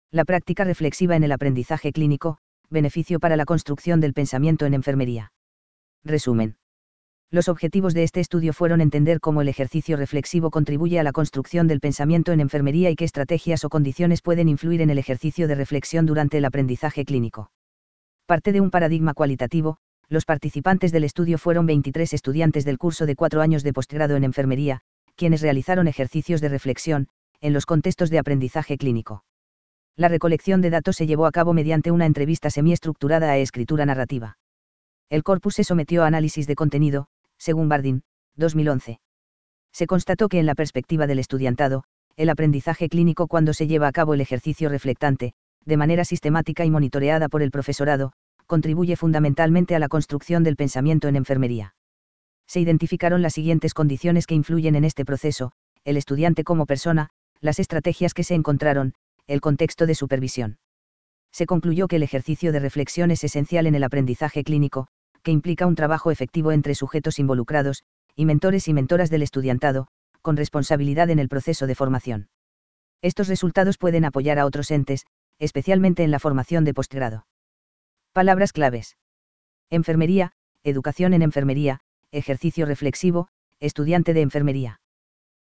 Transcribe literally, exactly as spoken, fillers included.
La práctica reflexiva en el aprendizaje clínico, beneficio para la construcción del pensamiento en enfermería. Resumen. Los objetivos de este estudio fueron entender cómo el ejercicio reflexivo contribuye a la construcción del pensamiento en enfermería y qué estrategias o condiciones pueden influir en el ejercicio de reflexión durante el aprendizaje clínico. Parte de un paradigma cualitativo, los participantes del estudio fueron veintitrés estudiantes del curso de cuatro años de posgrado en enfermería, quienes realizaron ejercicios de reflexión, en los contextos de aprendizaje clínico. La recolección de datos se llevó a cabo mediante una entrevista semiestructurada a escritura narrativa. El corpus se sometió a análisis de contenido, según Bardin, dos mil once. Se constató que en la perspectiva del estudiantado, el aprendizaje clínico cuando se lleva a cabo el ejercicio reflectante, de manera sistemática y monitoreada por el profesorado, contribuye fundamentalmente a la construcción del pensamiento en enfermería. Se identificaron las siguientes condiciones que influyen en este proceso: el estudiante como persona, las estrategias que se encontraron, el contexto de supervisión. Se concluyó que el ejercicio de reflexión es esencial en el aprendizaje clínico, que implica un trabajo efectivo entre sujetos involucrados, y mentores y mentoras del estudiantado, con responsabilidad en el proceso de formación. Estos resultados pueden apoyar a otros entes, especialmente en la formación de posgrado. Palabras claves: enfermería, educación en enfermería, ejercicio reflexivo, estudiante de enfermería.